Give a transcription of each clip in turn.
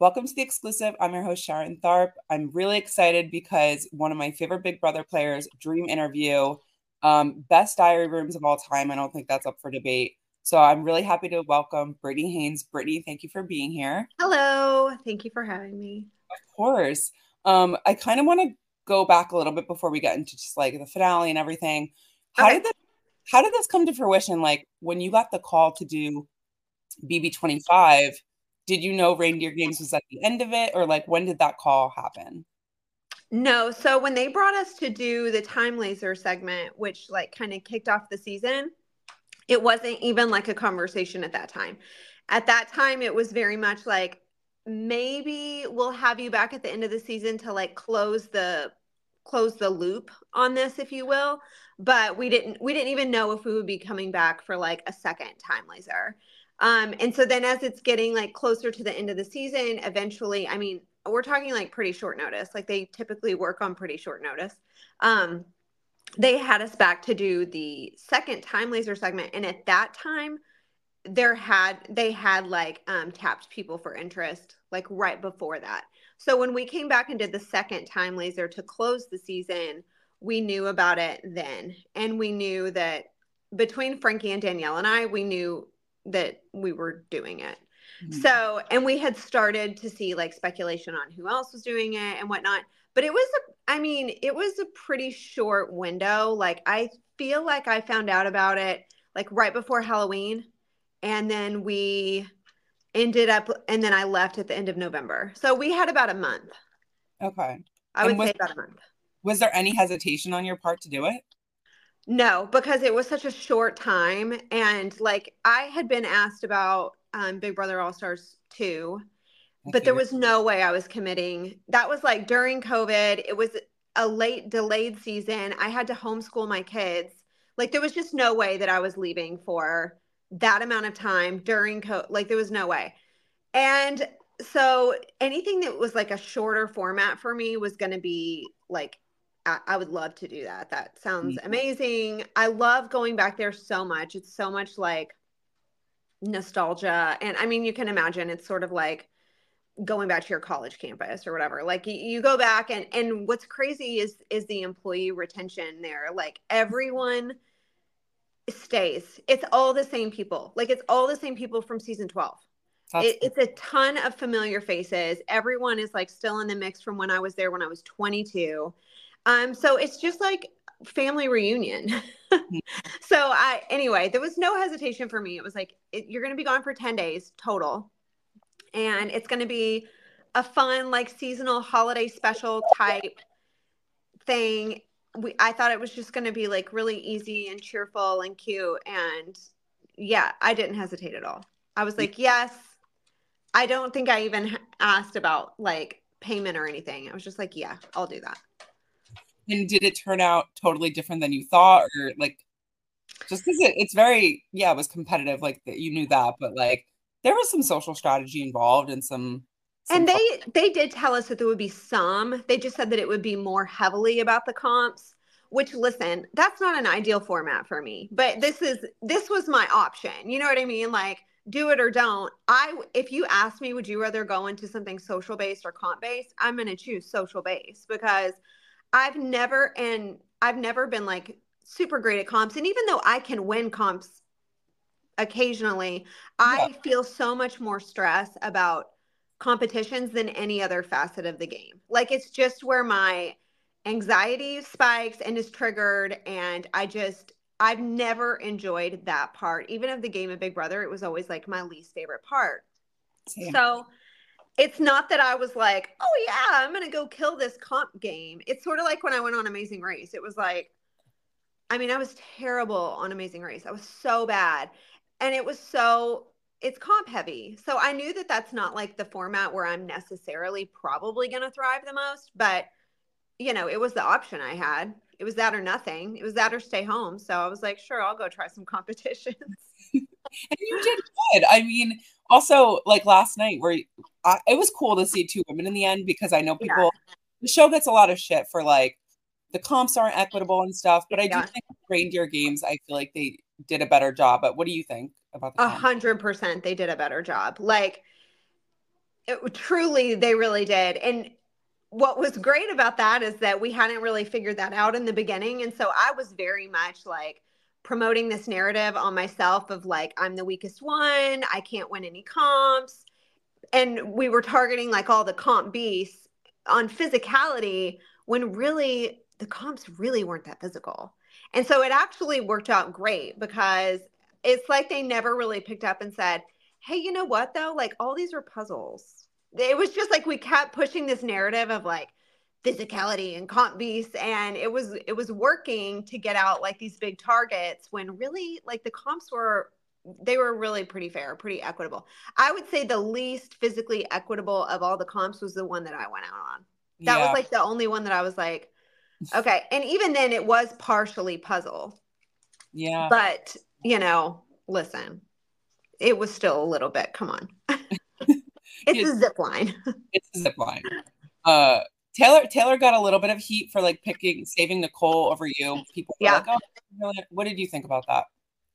Welcome to The Exclusive. I'm your host, Sharon Tharp. I'm really excited because one of my favorite Big Brother players, dream interview, best diary rooms of all time. I don't think that's up for debate. So I'm really happy to welcome Brittany Haynes. Brittany, thank you for being here. Hello. Thank you for having me. Of course. I kind of want to go back a little bit before we get into just like the finale and everything. How Okay. did this, how did this come to fruition? Like when you got the call to do BB25, did you know Reindeer Games was at the end of it, or like when did that call happen? No, so when they brought us to do the time laser segment, which like kind of kicked off the season, it wasn't even like a conversation at that time. At that time, it was very much like maybe we'll have you back at the end of the season to like close the loop on this, if you will. But we didn't even know if we would be coming back for like a second time laser. And so then as it's getting like closer to the end of the season, eventually, I mean, we're talking like pretty short notice. Like they typically work on pretty short notice. Um, they had us back to do the second time laser segment, and at that time they had like tapped people for interest like right before that. So when we came back and did the second time laser to close the season, we knew about it then, and we knew that between Frankie and Danielle and we knew that we were doing it. Mhm. So, and we had started to see like speculation on who else was doing it and whatnot. But it was a pretty short window. Like, I feel like I found out about it like right before Halloween. And then and then I left at the end of November. So we had about a month. Okay. I And would was say about a month. was there any hesitation on your part to do it? No, because it was such a short time. And like I had been asked about Big Brother All Stars 2, I but there figured. was no way I was committing. That was like during COVID. It was a late delayed season. I had to homeschool my kids. Like there was just no way that I was leaving for that amount of time during COVID. Like there was no way. And so anything that was like a shorter format for me was going to be like, I would love to do that. That sounds amazing. I love going back there so much. It's so much like nostalgia. And I mean, you can imagine it's sort of like going back to your college campus or whatever. Like you go back, and what's crazy is the employee retention there. Like everyone stays. It's all the same people. Like it's all the same people from season 12. That's It's a ton of familiar faces. Everyone is like still in the mix from when I was there when I was 22. So it's just like family reunion. So anyway, there was no hesitation for me. It was like you're going to be gone for 10 days total, and it's going to be a fun like seasonal holiday special type thing. I thought it was just going to be like really easy and cheerful and cute, and yeah, I didn't hesitate at all. I was like, yes. I don't think I even asked about like payment or anything. I was just like, yeah, I'll do that. and did it turn out totally different than you thought, or like just because it's very, yeah, it was competitive, like that you knew that, but like there was some social strategy involved and some And fun. they did tell us that there would be some. They just said that it would be more heavily about the comps, which listen, that's not an ideal format for me. But this was my option. You know what I mean? Like do it or don't. If you ask me would you rather go into something social based or comp based, I'm going to choose social based because I've never been like super great at comps, and even though I can win comps occasionally, Yeah. I feel so much more stress about competitions than any other facet of the game. Like it's just where my anxiety spikes and is triggered, and I've never enjoyed that part. Even of the game of Big Brother, it was always like my least favorite part. Same. So it's not that I was like, oh yeah, I'm gonna go kill this comp game. It's sort of like when I went on Amazing Race. It was like, I mean, I was terrible on Amazing Race. I was so bad. And it's comp heavy. So I knew that that's not like the format where I'm necessarily probably going to thrive the most. But, it was the option I had. It was that or nothing. It was that or stay home. So I was like, sure, I'll go try some competitions. And you did good. I mean, also like last night where it was cool to see two women in the end because I know Yeah. people, the show gets a lot of shit for like the comps aren't equitable and stuff, but I do Yeah. think Reindeer Games, I feel like they did a better job. But what do you think about the comp? 100% they did a better job. Like Truly, they really did. And what was great about that is that we hadn't really figured that out in the beginning. And so I was very much like promoting this narrative on myself of like, I'm the weakest one. I can't win any comps. And we were targeting like all the comp beasts on physicality when really the comps really weren't that physical. And so it actually worked out great because it's like they never really picked up and said, hey, you know what though? Like all these are puzzles. It was just like we kept pushing this narrative of like physicality and comp beasts, and it was working to get out like these big targets when really like the comps were, they were really pretty fair, pretty equitable. I would say the least physically equitable of all the comps was the one that I went out on. That was Yeah. like the only one that I was like, okay. And even then it was partially puzzle, Yeah. but listen, it was still a little bit, come on. It's a zip line. It's a zip line. Uh, Taylor got a little bit of heat for like saving Nicole over you. People were Yeah. like, "Oh, really? What did you think about that?"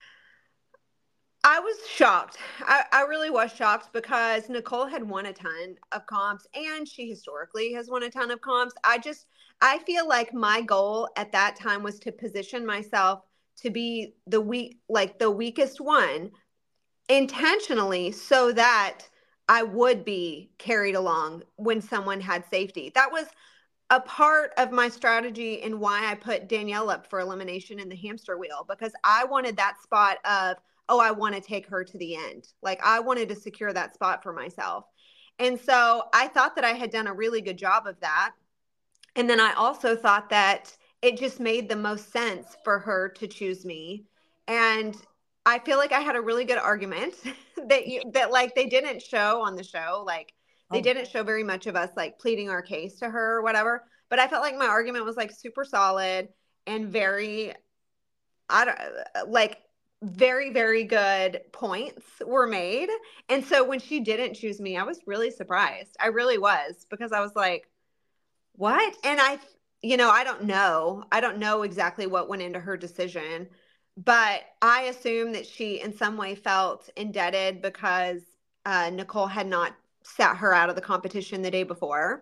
I was shocked. I really was shocked because Nicole had won a ton of comps and she historically has won a ton of comps. I feel like my goal at that time was to position myself to be the weakest one intentionally so that I would be carried along when someone had safety. That was a part of my strategy and why I put Danielle up for elimination in the hamster wheel, because I wanted that spot of, oh, I want to take her to the end. Like I wanted to secure that spot for myself. And so I thought that I had done a really good job of that. And then I also thought that it just made the most sense for her to choose me. And I feel like I had a really good argument that like they didn't show on the show. Like they Oh, didn't show very much of us like pleading our case to her or whatever. But I felt like my argument was like super solid and very, I don't like very, very good points were made. And so when she didn't choose me, I was really surprised. I really was, because I was like, what? And I don't know. I don't know exactly what went into her decision, but I assume that she in some way felt indebted because Nicole had not sat her out of the competition the day before.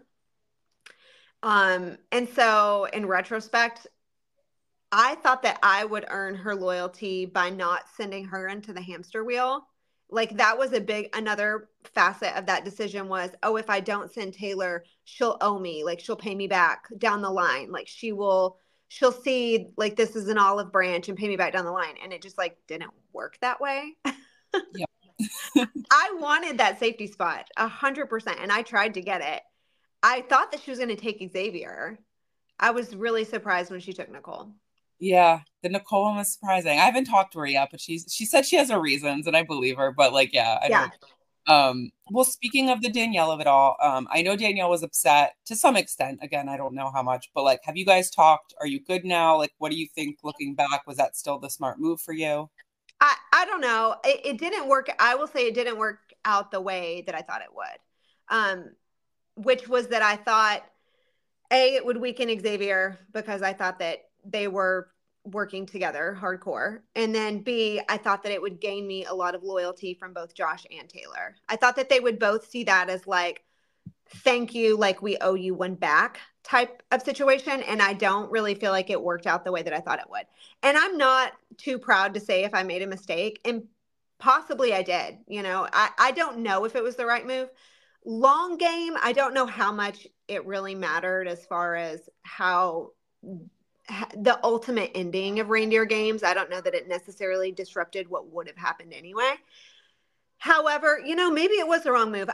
And so in retrospect, I thought that I would earn her loyalty by not sending her into the hamster wheel. Like that was another facet of that decision was, oh, if I don't send Taylor, she'll owe me. Like she'll pay me back down the line. Like she'll see like this is an olive branch and pay me back down the line. And it just like didn't work that way. yeah. I wanted that safety spot 100%. And I tried to get it. I thought that she was going to take Xavier. I was really surprised when she took Nicole. Yeah, the Nicole one was surprising. I haven't talked to her yet, but she said she has her reasons, and I believe her. But like, yeah, I Yeah. don't. Well, speaking of the Danielle of it all, I know Danielle was upset to some extent. Again, I don't know how much, but like, have you guys talked? Are you good now? Like, what do you think looking back? Was that still the smart move for you? I don't know. It didn't work. I will say it didn't work out the way that I thought it would. Which was that I thought it would weaken Xavier because I thought that they were working together hardcore. And then B, I thought that it would gain me a lot of loyalty from both Josh and Taylor. I thought that they would both see that as like, thank you, like we owe you one back type of situation. And I don't really feel like it worked out the way that I thought it would. And I'm not too proud to say if I made a mistake, and possibly I did. I don't know if it was the right move. Long game, I don't know how much it really mattered as far as how the ultimate ending of reindeer games. I don't know that it necessarily disrupted what would have happened anyway. However, maybe it was the wrong move.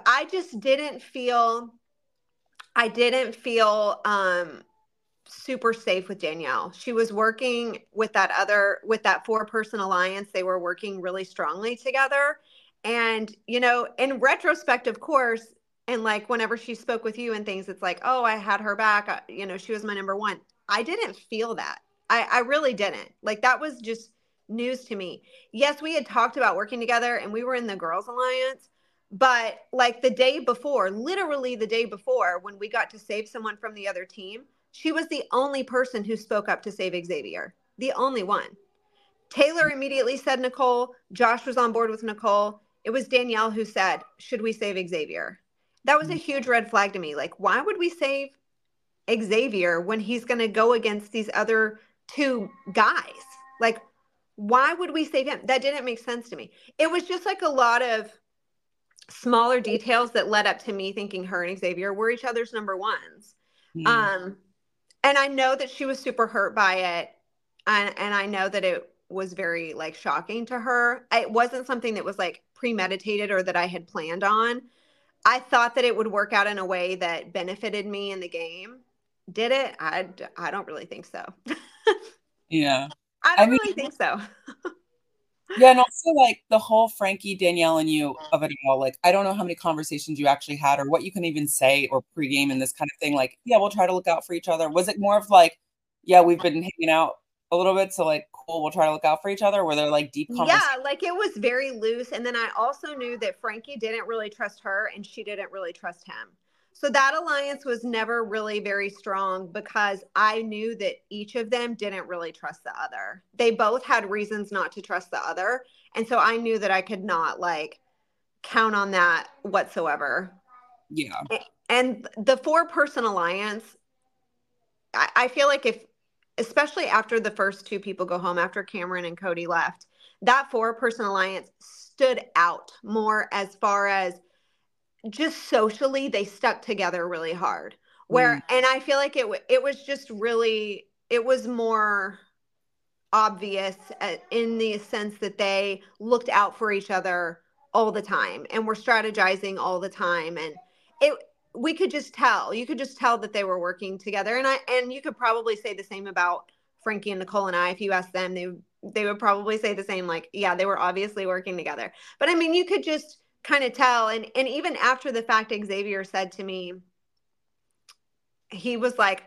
I didn't feel super safe with Danielle. She was working with that 4-person alliance. They were working really strongly together. And, in retrospect, of course, and like whenever she spoke with you and things, it's like, oh, I had her back. She was my number one. I didn't feel that. I really didn't. Like that was just news to me. Yes, we had talked about working together and we were in the Girls Alliance, but like the day before, literally the day before, when we got to save someone from the other team, she was the only person who spoke up to save Xavier. The only one. Taylor immediately said Nicole. Josh was on board with Nicole. It was Danielle who said, should we save Xavier? That was a huge red flag to me. Like, why would we save Xavier when he's going to go against these other two guys? Like, why would we save him? That didn't make sense to me. It was just like a lot of smaller details that led up to me thinking her and Xavier were each other's number ones. Mm. Um, and I know that she was super hurt by it. And I know that it was very like shocking to her. It wasn't something that was like premeditated or that I had planned on. I thought that it would work out in a way that benefited me in the game. Did it? I don't really think so. Yeah. I I don't mean, really think so. yeah, and also like the whole Frankie, Danielle, and you of it all. Like, I don't know how many conversations you actually had or what you can even say or pregame in this kind of thing. Like, yeah, we'll try to look out for each other. Was it more of like, yeah, we've been hanging out a little bit, so like, cool, we'll try to look out for each other? Were there like deep conversations? Yeah, like it was very loose. And then I also knew that Frankie didn't really trust her and she didn't really trust him. So that alliance was never really very strong because I knew that each of them didn't really trust the other. They both had reasons not to trust the other. And so I knew that I could not like count on that whatsoever. Yeah. And the 4-person alliance, I feel like if, especially after the first two people go home, after Cameron and Cody left, that 4-person alliance stood out more as far as just socially, they stuck together really hard. Mm. And I feel like it was just really, it was more obvious in the sense that they looked out for each other all the time and were strategizing all the time. And it, we could just tell, you could just tell that they were working together. And you could probably say the same about Frankie and Nicole and I. If you asked them, they would probably say the same, like, yeah, they were obviously working together. But I mean, you could just kind of tell. And even after the fact, Xavier said to me, he was like,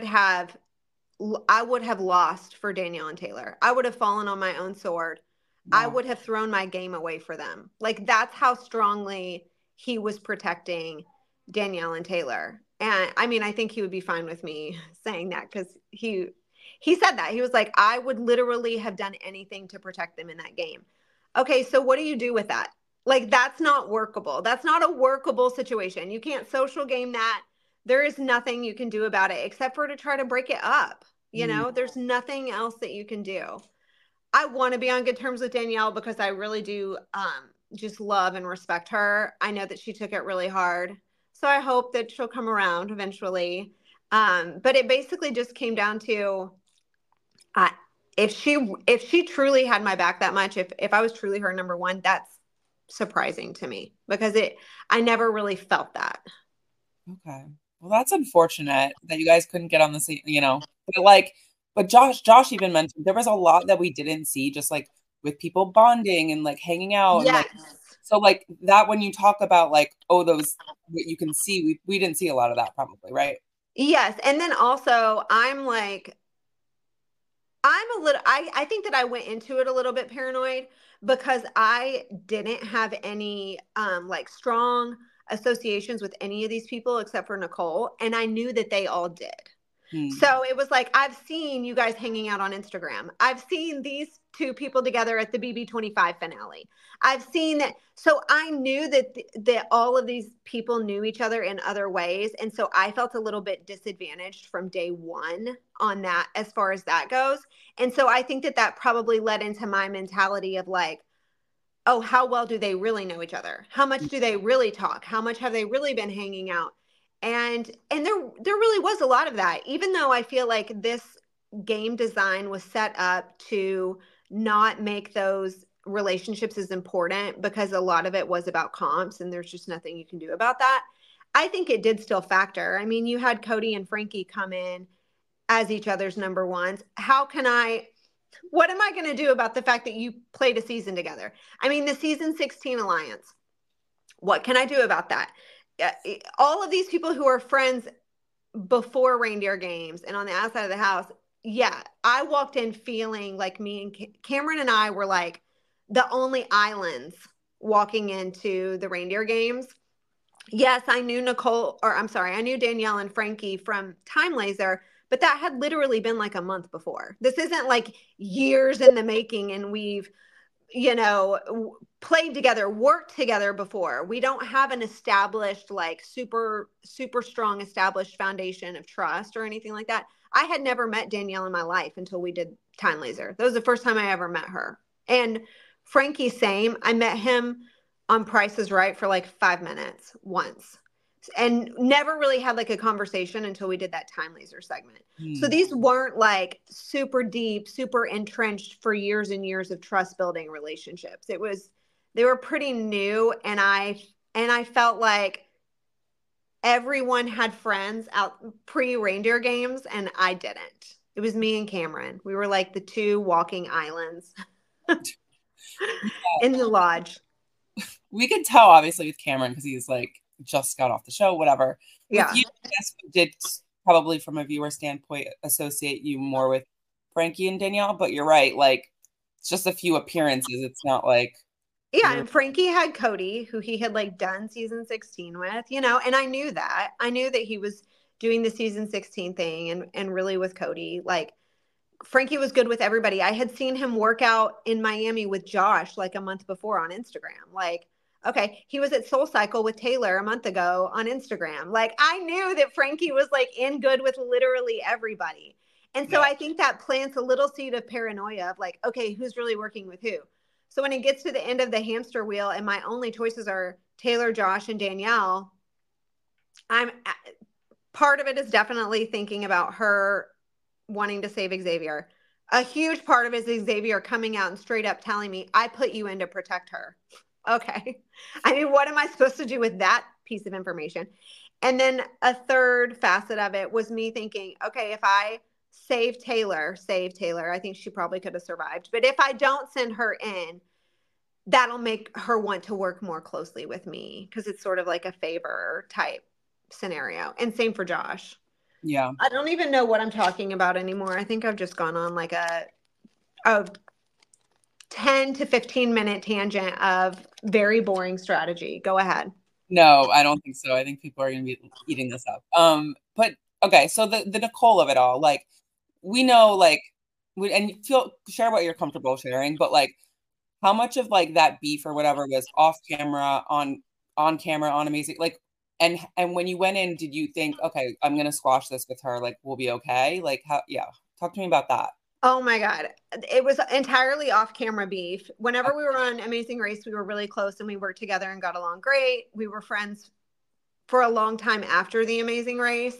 I would have lost for Danielle and Taylor. I would have fallen on my own sword. I Wow. would have thrown my game away for them. Like that's how strongly he was protecting Danielle and Taylor. And I mean, I think he would be fine with me saying that because he said that. He was like, I would literally have done anything to protect them in that game. Okay, so what do you do with that? Like that's not workable. That's not a workable situation. You can't social game that. There is nothing you can do about it except for to try to break it up. You Mm. know, there's nothing else that you can do. I want to be on good terms with Danielle because I really do just love and respect her. I know that she took it really hard. So I hope that she'll come around eventually. But it basically just came down to uh, if she truly had my back that much, if I was truly her number one, that's surprising to me because I never really felt that. Okay. Well, that's unfortunate that you guys couldn't get on the same, but like, but Josh even mentioned there was a lot that we didn't see, just like with people bonding and like hanging out and like, Yes. so like that when you talk about like, oh, those what you can see, we didn't see a lot of that probably, right? Yes. And then also I'm like, I think that I went into it a little bit paranoid because I didn't have any like strong associations with any of these people except for Nicole. And I knew that they all did. Hmm. So it was like, I've seen you guys hanging out on Instagram. I've seen these two people together at the BB25 finale. I've seen that. So I knew that all of these people knew each other in other ways. And so I felt a little bit disadvantaged from day one on that, as far as that goes. And so I think that that probably led into my mentality of like, oh, how well do they really know each other? How much do they really talk? How much have they really been hanging out? And there really was a lot of that. Even though I feel like this game design was set up to not make those relationships as important because a lot of it was about comps and there's just nothing you can do about that. I think it did still factor. I mean, you had Cody and Frankie come in as each other's number ones. What am I going to do about the fact that you played a season together? I mean, the season 16 alliance. What can I do about that? All of these people who are friends before reindeer games and on the outside of the house. Yeah, I walked in feeling like me and Cameron and I were like the only islands walking into the reindeer games. Yes, I knew I knew Danielle and Frankie from Time Laser, but that had literally been like a month before. This isn't like years in the making and we've played together, worked together before. We don't have an established, like super, super strong established foundation of trust or anything like that. I had never met Danielle in my life until we did Time Laser. That was the first time I ever met her. And Frankie, same. I met him on Price is Right for like 5 minutes once and never really had like a conversation until we did that Time Laser segment. So these weren't like super deep, super entrenched for years and years of trust building relationships. They were pretty new, and I felt like everyone had friends out pre reindeer games and I didn't. It was me and Cameron. We were like the two walking islands in the lodge. We could tell obviously with Cameron because he's like just got off the show, whatever. Yeah. With you, I guess we did probably from a viewer standpoint associate you more with Frankie and Danielle, but you're right. Like it's just a few appearances. It's not like yeah, and Frankie had Cody, who he had like done season 16 with, and I knew that. I knew that he was doing the season 16 thing and really with Cody. Like Frankie was good with everybody. I had seen him work out in Miami with Josh like a month before on Instagram. Like, okay, he was at Soul Cycle with Taylor a month ago on Instagram. Like, I knew that Frankie was like in good with literally everybody. And so I think that plants a little seed of paranoia of like, okay, who's really working with who? So when it gets to the end of the hamster wheel and my only choices are Taylor, Josh, and Danielle, part of it is definitely thinking about her wanting to save Xavier. A huge part of it is Xavier coming out and straight up telling me, I put you in to protect her. Okay. I mean, what am I supposed to do with that piece of information? And then a third facet of it was me thinking, okay, if I save Taylor, I think she probably could have survived. But if I don't send her in, that'll make her want to work more closely with me because it's sort of like a favor type scenario. And same for Josh. Yeah. I don't even know what I'm talking about anymore. I think I've just gone on like a 10 to 15 minute tangent of very boring strategy. Go ahead. No, I don't think so. I think people are going to be eating this up. But okay, so the Nicole of it all, like we know, like and share what you're comfortable sharing, but like how much of like that beef or whatever was off camera, on camera, on Amazing, like, and when you went in, did you think, okay, I'm gonna squash this with her, like we'll be okay? Like how? Yeah, talk to me about that. Oh my God. It was entirely off camera beef. Whenever we were on Amazing Race, we were really close and we worked together and got along great. We were friends for a long time after the Amazing Race.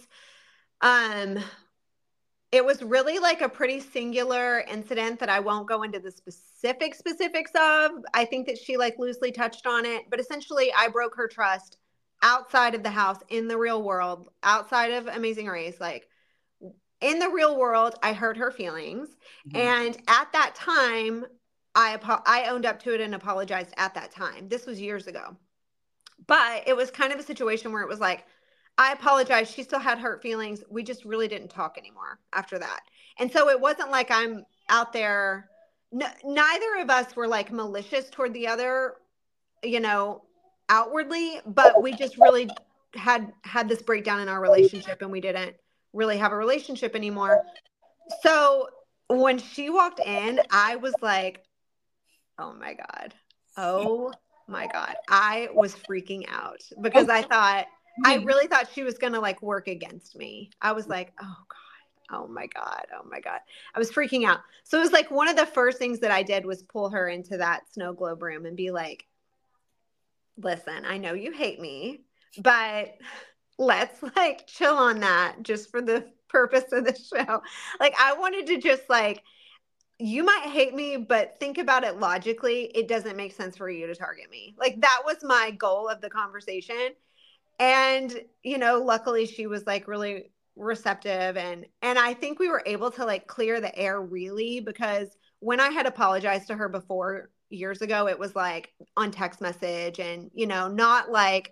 It was really like a pretty singular incident that I won't go into the specifics of. I think that she like loosely touched on it, but essentially I broke her trust outside of the house in the real world, outside of Amazing Race. Like in the real world, I hurt her feelings. And at that time, I owned up to it and apologized at that time. This was years ago. But it was kind of a situation where it was like, I apologize. She still had hurt feelings. We just really didn't talk anymore after that. And so it wasn't like I'm out there. Neither of us were like malicious toward the other, outwardly, but we just really had this breakdown in our relationship and we didn't really have a relationship anymore. So when she walked in, I was like, oh my God. Oh my God. I was freaking out because I really thought she was going to like work against me. I was like, oh God, oh my God, oh my God. I was freaking out. So it was like one of the first things that I did was pull her into that snow globe room and be like, listen, I know you hate me, but let's like chill on that just for the purpose of the show. Like I wanted to just like, you might hate me, but think about it logically. It doesn't make sense for you to target me. Like that was my goal of the conversation. And, luckily she was like really receptive and I think we were able to like clear the air really because when I had apologized to her before years ago, it was like on text message and, not like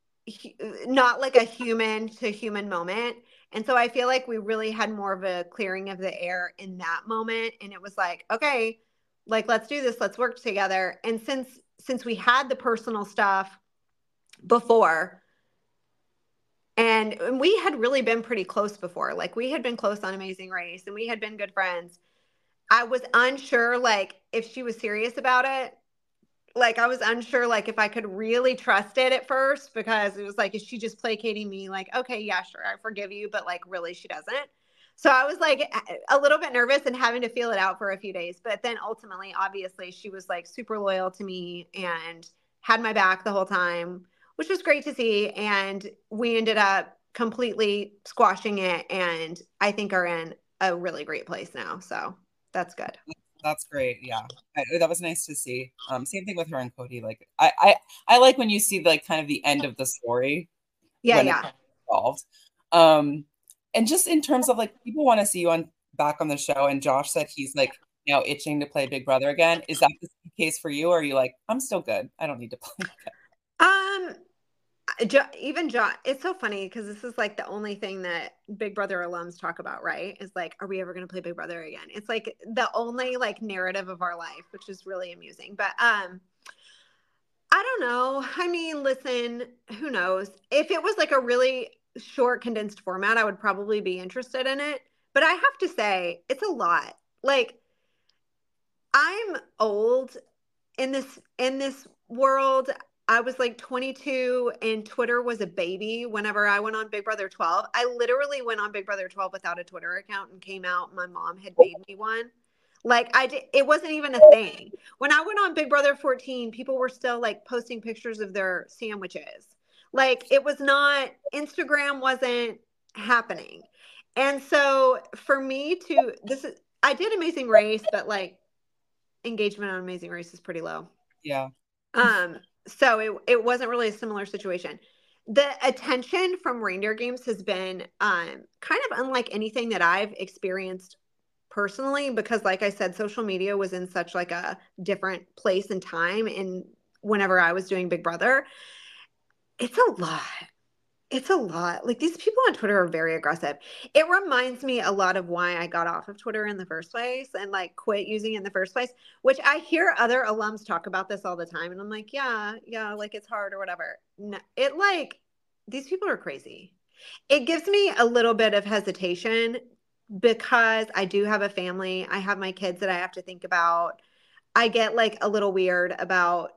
a human to human moment. And so I feel like we really had more of a clearing of the air in that moment. And it was like, okay, like, let's do this. Let's work together. And since we had the personal stuff before, and we had really been pretty close before, like we had been close on Amazing Race and we had been good friends. I was unsure, like, if she was serious about it. Like, I was unsure, like, if I could really trust it at first, because it was like, is she just placating me? Like, okay, yeah, sure, I forgive you, but like, really, she doesn't. So I was like a little bit nervous and having to feel it out for a few days. But then ultimately, obviously, she was like super loyal to me and had my back the whole time, which was great to see. And we ended up completely squashing it. And I think are in a really great place now. So that's good. That's great. Yeah. That was nice to see. Same thing with her and Cody. Like I like when you see like kind of the end of the story Yeah, when it's yeah. involved. Um, and just in terms of like people want to see you on back on the show, and Josh said he's like now itching to play Big Brother again. Is that the case for you, or are you like, I'm still good. I don't need to play again? Um, even John, it's so funny because this is like the only thing that Big Brother alums talk about, right? Is like, are we ever going to play Big Brother again? It's like the only like narrative of our life, which is really amusing. But I don't know. I mean, listen, who knows? If it was like a really short, condensed format, I would probably be interested in it. But I have to say, it's a lot. Like, I'm old in this world. I was like 22 and Twitter was a baby whenever I went on Big Brother 12. I literally went on Big Brother 12 without a Twitter account and came out. My mom had made me one. Like I did, it wasn't even a thing. When I went on Big Brother 14, people were still like posting pictures of their sandwiches. Like it was not, Instagram wasn't happening. And so for me to this is I did Amazing Race, but like engagement on Amazing Race is pretty low. Yeah. Um, so it wasn't really a similar situation. The attention from reindeer games has been kind of unlike anything that I've experienced personally, because like I said, social media was in such like a different place and time in whenever I was doing Big Brother. It's a lot. It's a lot. Like these people on Twitter are very aggressive. It reminds me a lot of why I got off of Twitter in the first place and like quit using it in the first place, which I hear other alums talk about this all the time. And I'm like, yeah, yeah, like it's hard or whatever. No, it like these people are crazy. It gives me a little bit of hesitation because I do have a family. I have my kids that I have to think about. I get like a little weird about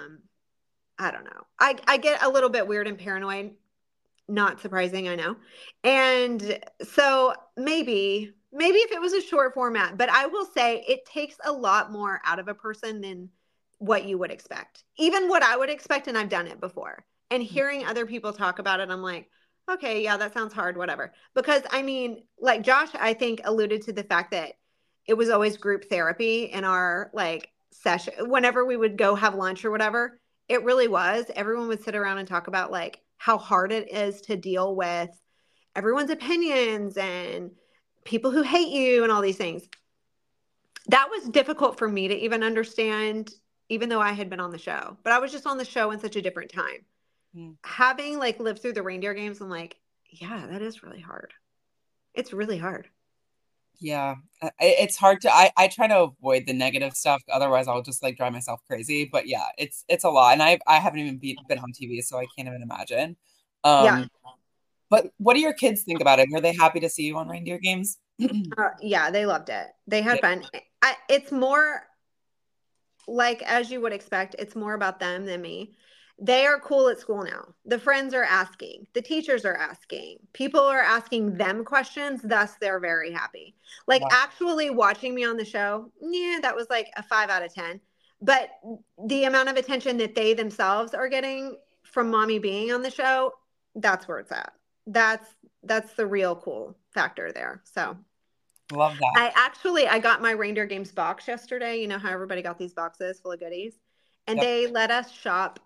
I don't know. I get a little bit weird and paranoid, not surprising, I know. And so maybe if it was a short format, but I will say it takes a lot more out of a person than what you would expect. Even what I would expect, and I've done it before. And hearing other people talk about it, I'm like, okay, yeah, that sounds hard, whatever. Because I mean, like Josh, I think alluded to the fact that it was always group therapy in our like session. Whenever we would go have lunch or whatever, it really was. Everyone would sit around and talk about like how hard it is to deal with everyone's opinions and people who hate you and all these things. That was difficult for me to even understand, even though I had been on the show. But I was just on the show in such a different time. Mm. Having like lived through the reindeer games, I'm like, yeah, that is really hard. It's really hard. Yeah, it's hard to. I try to avoid the negative stuff. Otherwise, I'll just like drive myself crazy. But yeah, it's a lot, and I haven't even been on TV, so I can't even imagine. Yeah. Um, but what do your kids think about it? Were they happy to see you on reindeer games? Yeah, they loved it. They had Yeah. fun. It's more like, as you would expect, it's more about them than me. They are cool at school now. The friends are asking, the teachers are asking, people are asking them questions. Thus, they're very happy. Like, Wow. actually watching me on the show, yeah, that was like a 5 out of 10. But the amount of attention that they themselves are getting from mommy being on the show, that's where it's at. That's that's the real cool factor there. So Love that. I got my reindeer games box yesterday. You know how everybody got these boxes full of goodies, and Yep. they let us shop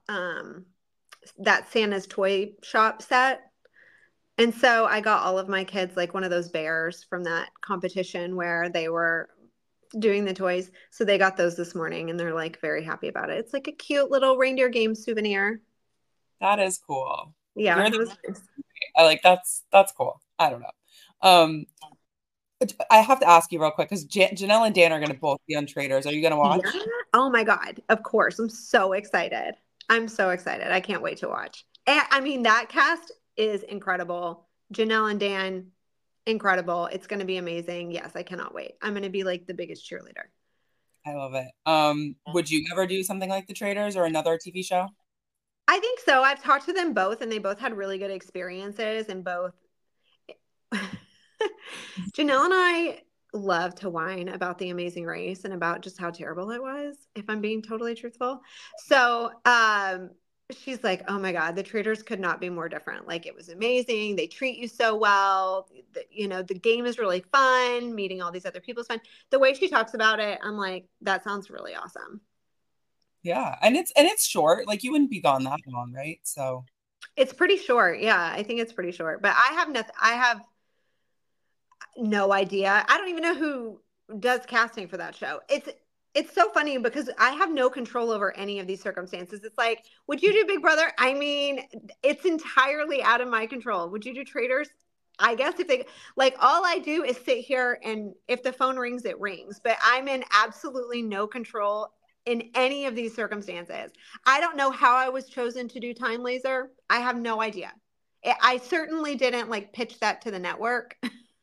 that Santa's toy shop set. And so I got all of my kids like one of those bears from that competition where they were doing the toys. So they got those this morning and they're like very happy about it. It's like a cute little reindeer game souvenir. That is cool. Yeah, You're it the was nice. I like that's cool. I don't know. Um, I have to ask you real quick because Janelle and Dan are going to both be on Traders. Are you going to Yeah. watch? Oh my God. Of course. I'm so excited. I'm so excited. I can't wait to watch. And I mean, that cast is incredible. Janelle and Dan, incredible. It's going to be amazing. Yes, I cannot wait. I'm going to be like the biggest cheerleader. I love it. Would you ever do something like The Traders or another TV show? I think so. I've talked to them both and they both had really good experiences and both Janelle and I love to whine about the Amazing Race and about just how terrible it was, if I'm being totally truthful. So, she's like, "Oh my God, the Traders could not be more different. Like it was amazing. They treat you so well. The game is really fun. Meeting all these other people is fun." The way she talks about it, I'm like, that sounds really awesome. Yeah, and it's short. Like you wouldn't be gone that long, right? So It's pretty short. Yeah, I think it's pretty short. But I have nothing. I have no idea. I don't even know who does casting for that show. It's so funny because I have no control over any of these circumstances. It's like, would you do Big Brother? I mean, it's entirely out of my control. Would you do Traders? I guess if they like all I do is sit here and if the phone rings, it rings. But I'm in absolutely no control in any of these circumstances. I don't know how I was chosen to do Time Laser. I have no idea. I certainly didn't like pitch that to the network.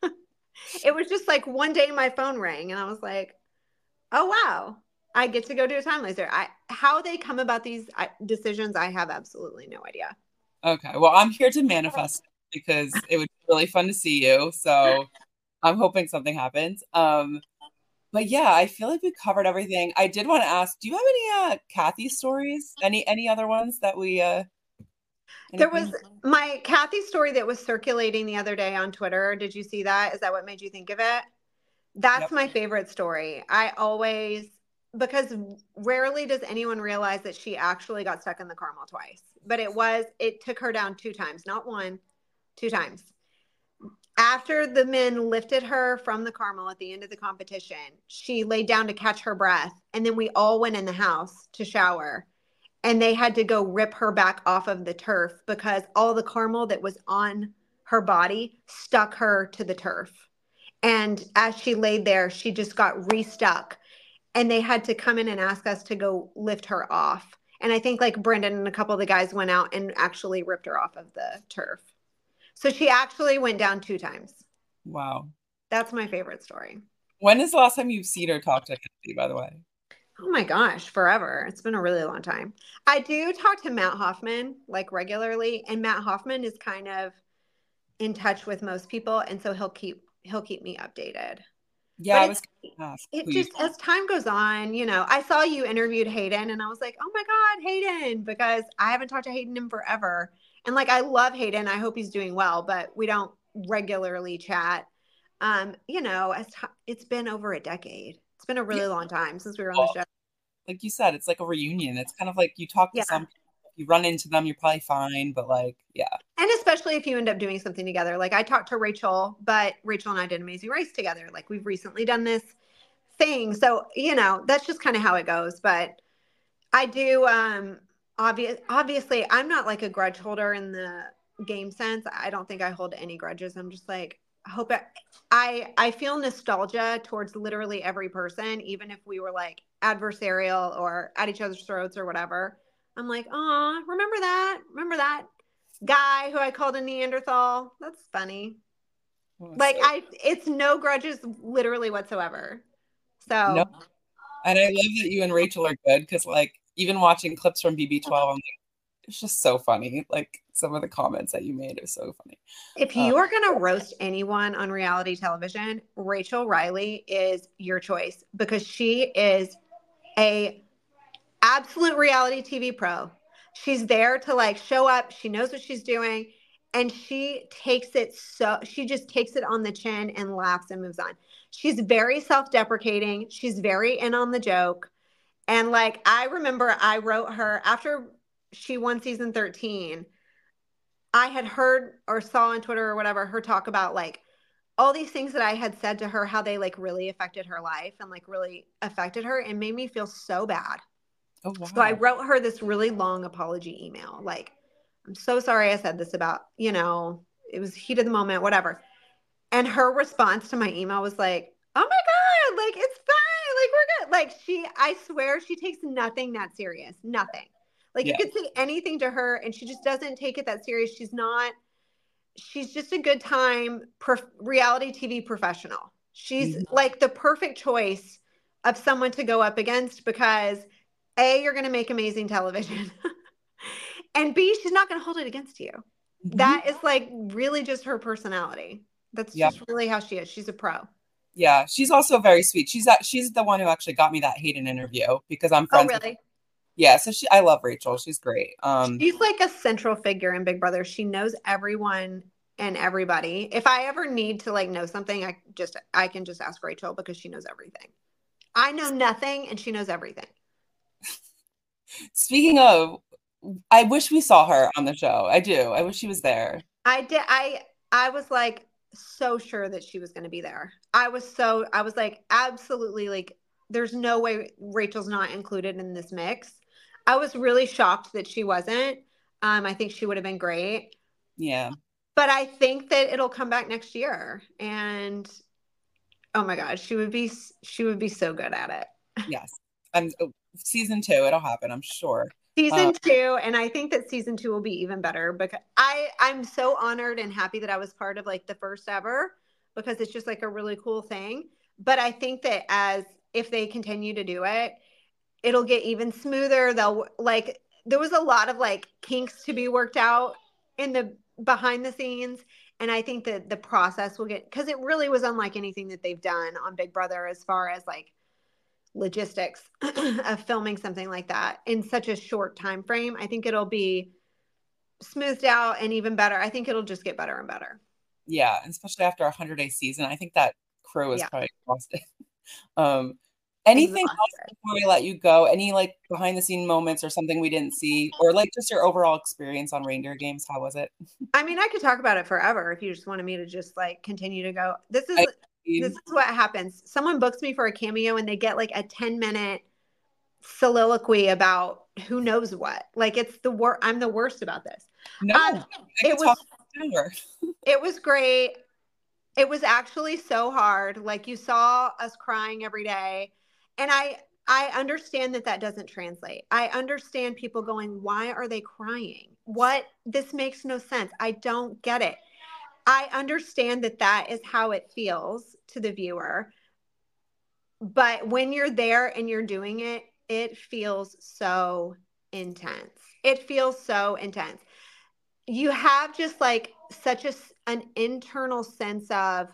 It was just like one day my phone rang and I was like, oh wow, I get to go do a time laser. How they come about these decisions, I have absolutely no idea. okay. Well, I'm here to manifest because it would be really fun to see you. So I'm hoping something happens. But yeah, I feel like we covered everything. I did want to ask, do you have any Kathy stories? Any other ones that we There was anything? my Kathy story that was circulating the other day on Twitter. Did you see that? Is that what made you think of it? That's Yep. my favorite story. I always, because rarely does anyone realize that she actually got stuck in the caramel twice. But it took her down two times, not one, two times. After the men lifted her from the caramel at the end of the competition, she laid down to catch her breath. And then we all went in the house to shower. And they had to go rip her back off of the turf because all the caramel that was on her body stuck her to the turf. And as she laid there, she just got restuck. And they had to come in and ask us to go lift her off. And I think like Brendan and a couple of the guys went out and actually ripped her off of the turf. So she actually went down two times. Wow. That's my favorite story. When is the last time you've seen her talk to Kathy, by the way? Oh my gosh, forever. It's been a really long time. I do talk to Matt Hoffman like regularly, and Matt Hoffman is kind of in touch with most people, and so he'll keep me updated. Yeah, But I it's was gonna ask it who you just as time goes on, I saw you interviewed Hayden and I was like, "Oh my God, Hayden," because I haven't talked to Hayden in forever. And like I love Hayden. I hope he's doing well, but we don't regularly chat. It's been over a decade. It's been a yeah, really long time since we were on the well, show. like you said, it's like a reunion. It's kind of like you talk to Yeah. some people, if you run into them, you're probably fine, but like, yeah. And especially if you end up doing something together. Like I talked to Rachel, but Rachel and I did Amazing Race together. Like we've recently done this thing. So, that's just kind of how it goes. But I do obviously I'm not like a grudge holder in the game sense. I don't think I hold any grudges. I'm just like I feel nostalgia towards literally every person, even if we were like adversarial or at each other's throats or whatever. I'm like, "Oh, remember that? Remember that guy who I called a Neanderthal? That's funny." Oh, Like so it's no grudges literally whatsoever. no. So And I love that you and Rachel are good because like even watching clips from BB12, I'm like, it's just so funny. Like some of the comments that you made are so funny. if Uh, you are going to roast anyone on reality television, Rachel Riley is your choice because she is a absolute reality TV pro. She's there to like show up. She knows what she's doing and she just takes it on the chin and laughs and moves on. She's very self-deprecating. She's very in on the joke. And like I remember I wrote her after she won season 13. I had heard or saw on Twitter or whatever her talk about like all these things that I had said to her, how they like really affected her life and like really affected her and made me feel so bad. oh So I wow. wrote her this really long apology email. Like, "I'm so sorry I said this about, it was heat of the moment, whatever." And her response to my email was like, "Oh my God, like it's fine. Like we're good." Like I swear she takes nothing that serious. Nothing. Like you Yeah. could say anything to her and she just doesn't take it that serious. she's just a good time reality TV professional. She's Mhm. like the perfect choice of someone to go up against because A, you're going to make amazing television. And B, she's not going to hold it against you. Mhm. That is like really just her personality. That's Yeah. just really how she is. She's a pro. Yeah. She's also very sweet. She's the one who actually got me that Hayden interview because I'm Oh, friends with, really? yeah, so I love Rachel. She's great. She's like a central figure in Big Brother. She knows everyone and everybody. If I ever need to like know something, I can just ask Rachel because she knows everything. I know nothing and she knows everything. Speaking of, I wish we saw her on the show. I do. I wish she was there. I did I was like so sure that she was going to be there. I was like absolutely like there's no way Rachel's not included in this mix. I was really shocked that she wasn't. I think she would have been great. Yeah. But I think that it'll come back next year and oh my god, she would be so good at it. Yes. I'm season two. It'll happen. I'm sure. Season 2, and I think that season 2 will be even better because I'm so honored and happy that I was part of like the first ever because it's just like a really cool thing. But I think that as if they continue to do it, it'll get even smoother. They'll like there was a lot of like kinks to be worked out in the behind the scenes. And I think that the process will get because it really was unlike anything that they've done on Big Brother as far as like logistics of filming something like that in such a short time frame. I think it'll be smoothed out and even better. I think it'll just get better and better. Yeah, and especially after a 100-day season, I think that crew is Yeah, probably exhausted. Um, anything else exhausted. before we let you go? Any like behind the scene moments or something we didn't see, or like just your overall experience on reindeer games? How was it? I mean, I could talk about it forever if you just wanted me to just like continue to go. I This is what happens. Someone books me for a cameo and they get like a 10-minute soliloquy about who knows what. Like it's the worst. I'm the worst about this. no, Um, I it could talk was forever. it was great. It was actually so hard. Like you saw us crying every day. And I understand that that doesn't translate. I understand people going, "Why are they crying? What? This makes no sense. I don't get it." I understand that that is how it feels to the viewer. But when you're there and you're doing it, it feels so intense. It feels so intense. You have just like such an internal sense of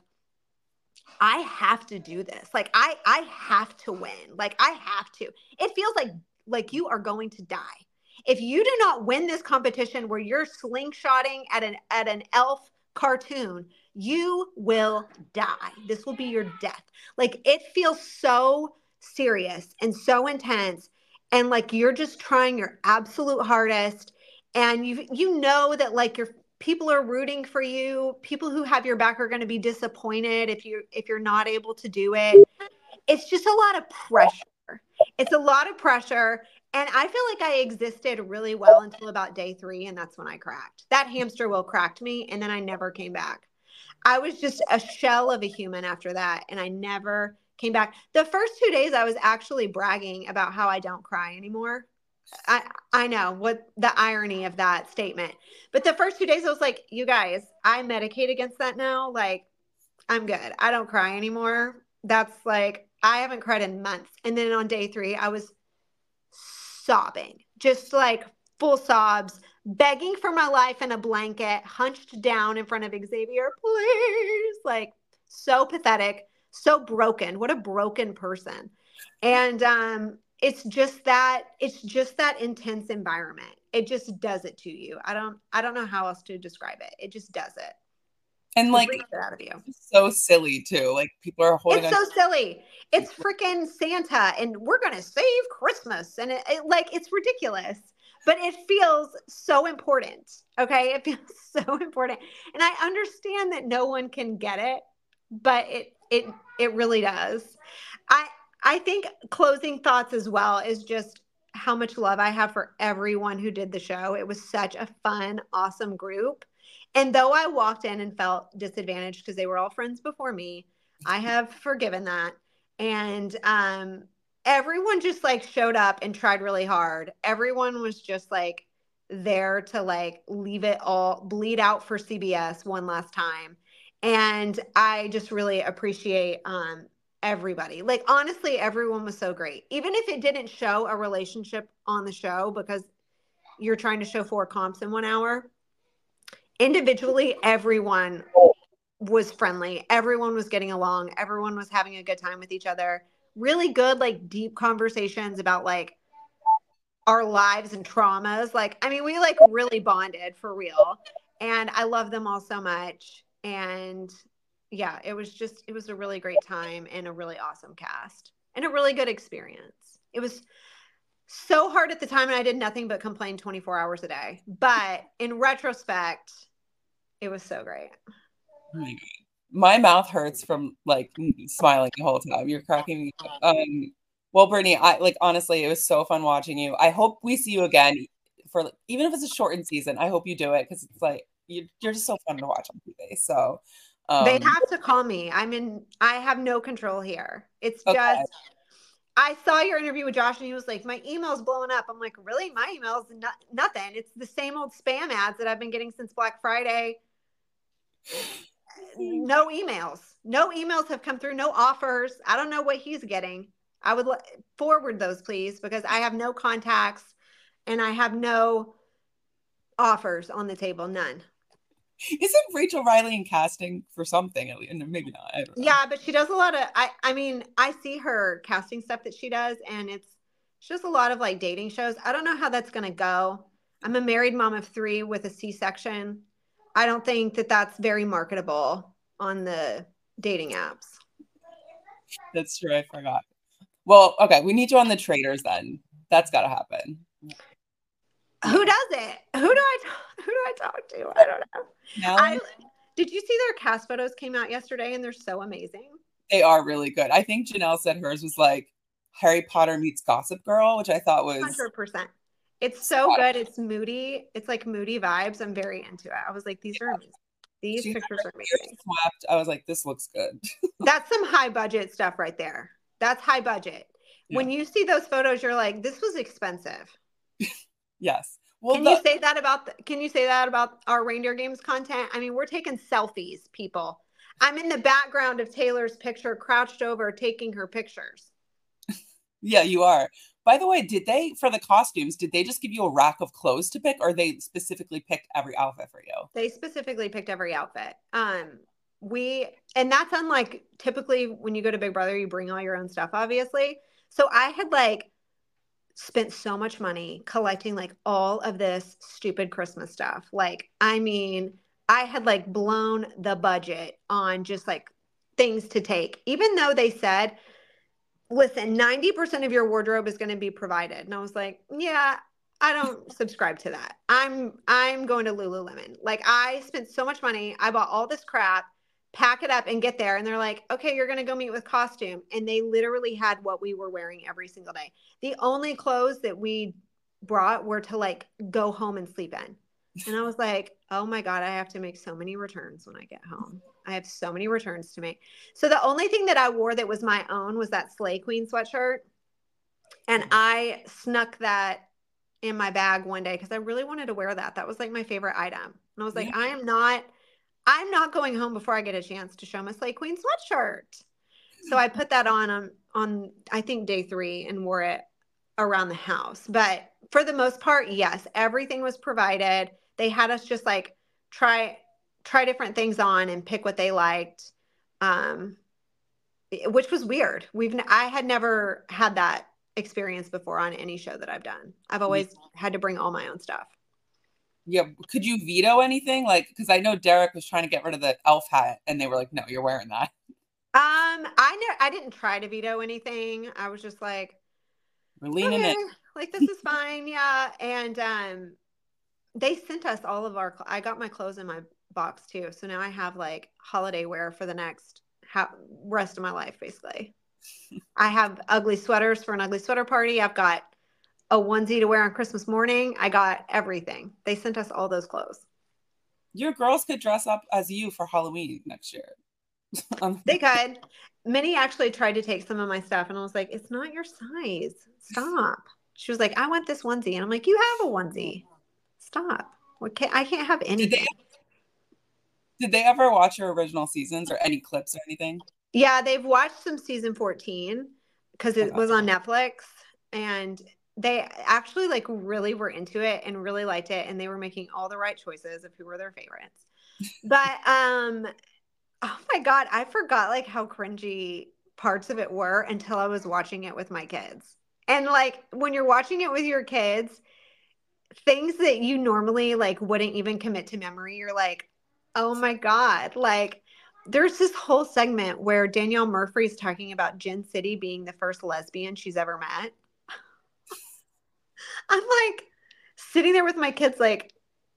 I have to do this. Like I have to win. Like I have to. It feels like you are going to die. If you do not win this competition where you're slingshotting at an elf cartoon, you will die. This will be your death. Like it feels so serious and so intense and like you're just trying your absolute hardest and you know that like your people are rooting for you. People who have your back are going to be disappointed if you're not able to do it. It's just a lot of pressure. It's a lot of pressure. And I feel like I existed really well until about day 3, and that's when I cracked. That hamster wheel cracked me, and then I never came back. I was just a shell of a human after that, and I never came back. The first 2 days, I was actually bragging about how I don't cry anymore. I know what the irony of that statement. But the first 2 days, I was like, you guys, I medicate against that now. Like, I'm good. I don't cry anymore. That's like, I haven't cried in months. And then on day 3, I was sobbing, just like full sobs, begging for my life in a blanket, hunched down in front of Xavier, please. Like, so pathetic, so broken. What a broken person. And it's just that intense environment. It just does it to you. I don't know how else to describe it. It just does it. And It like brings it out of you. so silly too. Like people are holding It's on. so silly. It's freaking Santa, and we're gonna save Christmas, and it like it's ridiculous, but it feels so important. Okay, it feels so important, and I understand that no one can get it, but it really does. I I think closing thoughts as well is just how much love I have for everyone who did the show. It was such a fun, awesome group. And though I walked in and felt disadvantaged because they were all friends before me, I have forgiven that. And everyone just like showed up and tried really hard. Everyone was just like there to like leave it all bleed out for CBS one last time. And I just really appreciate everybody. Like honestly, everyone was so great. Even if it didn't show a relationship on the show because you're trying to show 4 comps in 1 hour, individually everyone was friendly. Everyone was getting along. Everyone was having a good time with each other. Really good, like deep conversations about like our lives and traumas. Like, I mean, we like really bonded for real. And I love them all so much. And yeah, it was a really great time and a really awesome cast and a really good experience. It was so hard at the time and I did nothing but complain 24 hours a day. But in retrospect, it was so great. My mouth hurts from like smiling the whole time. You're cracking me up. Well, Brittany, I like honestly, it was so fun watching you. I hope we see you again for even if it's a shortened season. I hope you do it because it's like you're just so fun to watch on TV. So they have to call me. I have no control here. It's okay. just I saw your interview with Josh and he was like, my email's blowing up. I'm like, really? My email's nothing. It's the same old spam ads that I've been getting since Black Friday. No emails. No emails have come through. No offers. I don't know what he's getting. I would forward those, please, because I have no contacts and I have no offers on the table. None. Isn't Rachel Riley in casting for something? And maybe not. I don't know. Yeah, but she does a lot of. I mean, I see her casting stuff that she does, and she does a lot of like dating shows. I don't know how that's gonna go. I'm a married mom of 3 with a C-section. I don't think that that's very marketable on the dating apps. That's true. I forgot. Well, okay, we need you on the Traitors then. That's got to happen. Who does it? Who do I talk to? I don't know. Did you see their cast photos came out yesterday and they're so amazing? They are really good. I think Janelle said hers was like Harry Potter meets Gossip Girl, which I thought was 100%. It's so good. It's moody. It's like moody vibes. I'm very into it. I was like, these are amazing. These pictures are amazing. Swept. I was like, this looks good. That's some high budget stuff right there. That's high budget. Yeah. When you see those photos, you're like, this was expensive. Yes. Well, can you say that about our Reindeer Games content? I mean, we're taking selfies, people. I'm in the background of Taylor's picture, crouched over, taking her pictures. Yeah, you are. By the way, for the costumes, did they just give you a rack of clothes to pick, or they specifically picked every outfit for you? They specifically picked every outfit. And that's unlike typically when you go to Big Brother, you bring all your own stuff, obviously. So I had like spent so much money collecting like all of this stupid Christmas stuff. Like, I mean, I had like blown the budget on just like things to take, even though they said, listen, 90% of your wardrobe is going to be provided. And I was like, yeah, I don't subscribe to that. I'm going to Lululemon. Like, I spent so much money. I bought all this crap, pack it up and get there. And they're like, okay, you're going to go meet with costume. And they literally had what we were wearing every single day. The only clothes that we brought were to like go home and sleep in. And I was like, oh my God, I have to make so many returns when I get home. I have so many returns to make. So the only thing that I wore that was my own was that Slay Queen sweatshirt. And I snuck that in my bag one day because I really wanted to wear that. That was like my favorite item. And I was like, yeah. I'm not going home before I get a chance to show my Slay Queen sweatshirt. So I put that on I think day 3 and wore it around the house. But for the most part, yes, everything was provided. They had us just like try different things on and pick what they liked, which was weird. I had never had that experience before on any show that I've done. I've always had to bring all my own stuff. Yeah. Could you veto anything? Like, because I know Derek was trying to get rid of the elf hat and they were like, no, you're wearing that. I didn't try to veto anything. I was just like, we're leaning in. Like, this is fine. Yeah. And they sent us all of I got my clothes in my box too. So now I have like holiday wear for the next rest of my life, basically. I have ugly sweaters for an ugly sweater party. I've got a onesie to wear on Christmas morning. I got everything. They sent us all those clothes. Your girls could dress up as you for Halloween next year. They could. Minnie actually tried to take some of my stuff and I was like, it's not your size. Stop. She was like, I want this onesie. And I'm like, you have a onesie. Stop. I can't have Did they anything. did they ever watch your original seasons or any clips or anything? Yeah, they've watched some season 14 because it Okay. was on Netflix, and they actually like really were into it and really liked it, and they were making all the right choices of who were their favorites. But oh my God, I forgot like how cringy parts of it were until I was watching it with my kids. And like when you're watching it with your kids, things that you normally like wouldn't even commit to memory, you're like, oh my God. Like there's this whole segment where Danielle Murphy's talking about Jen City being the first lesbian she's ever met. I'm like sitting there with my kids, like,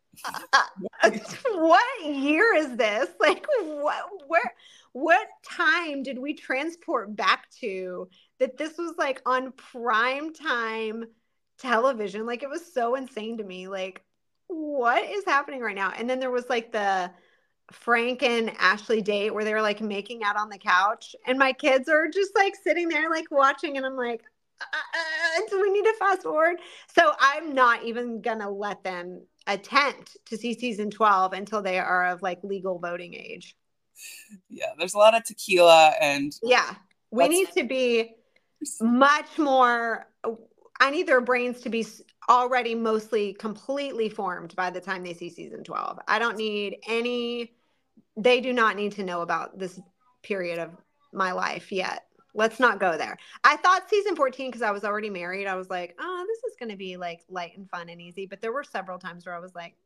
what year is this? Like, what time did we transport back to that this was like on prime time television? Like, it was so insane to me. Like, what is happening right now? And then there was like the Frank and Ashley date where they were like making out on the couch, and my kids are just like sitting there, like watching, and I'm like, do we need to fast forward? So I'm not even gonna let them attempt to see season 12 until they are of like legal voting age. Yeah, there's a lot of tequila and Yeah, we that's need to be much more. I need their brains to be already mostly completely formed by the time they see season 12. I don't need any, they do not need to know about this period of my life yet. Let's not go there. I thought season 14, because I was already married, I was like, oh, this is going to be like light and fun and easy. But there were several times where I was like,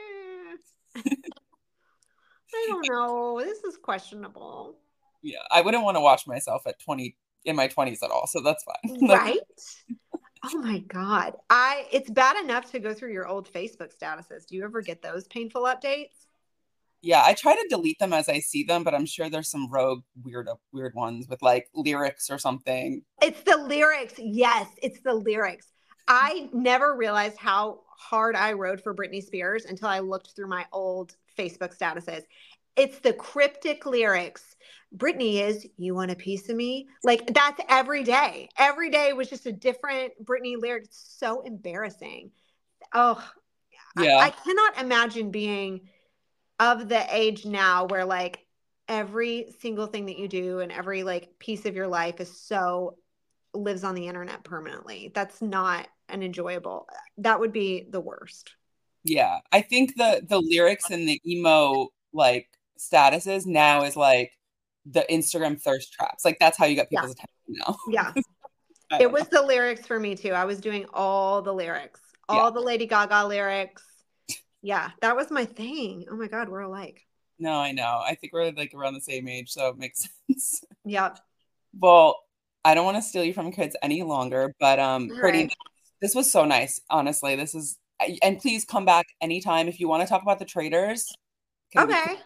I don't know. This is questionable. yeah, I wouldn't want to watch myself at 20 in my 20s at all, so that's fine. Like, Right? Oh my God. It's bad enough to go through your old Facebook statuses. Do you ever get those painful updates? yeah, I try to delete them as I see them, but I'm sure there's some rogue weird ones with like lyrics or something. It's the lyrics. Yes, it's the lyrics. I never realized how hard I rode for Britney Spears until I looked through my old Facebook statuses. It's the cryptic lyrics. Britney is, you want a piece of me? Like that's every day. Every day was just a different Britney lyric. It's so embarrassing. Oh, Yeah. I cannot imagine being of the age now where like every single thing that you do and every like piece of your life is so lives on the internet permanently. That's not an enjoyable. That would be the worst. Yeah. I think the lyrics and the emo like statuses now is like the Instagram thirst traps. Like that's how you get Yeah. people's attention now. Yeah. I It don't was know. the lyrics for me too. I was doing all the lyrics, Yeah. all the Lady Gaga lyrics. Yeah, that was my thing. Oh my God, we're alike. No, I know. I think we're like around the same age, so it makes sense. Yep. Well, I don't want to steal you from kids any longer, but All Brittany, right. this was so nice. Honestly, this is and please come back anytime if you want to talk about the traders. Can we Okay.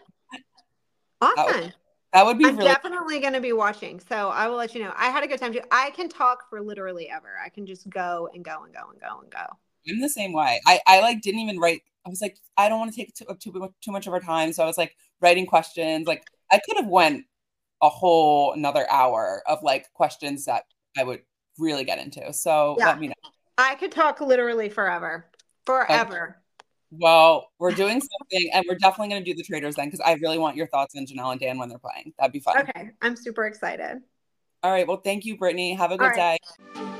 that would Awesome. that would be I'm really definitely going to be watching. So I will let you know. I had a good time too. I can talk for literally ever. I can just go and go and go and go and go. I'm the same way. I like didn't even write. I was like, I don't want to take too much of our time. So I was like writing questions. Like I could have went a whole another hour of like questions that I would really get into. So Yeah. let me know. I could talk literally forever. Okay. Forever. Well, we're doing something and we're definitely going to do the traders then because I really want your thoughts on Janelle and Dan when they're playing. That'd be fun. Okay. I'm super excited. All right. Well, thank you, Brittany. Have a All good right. day.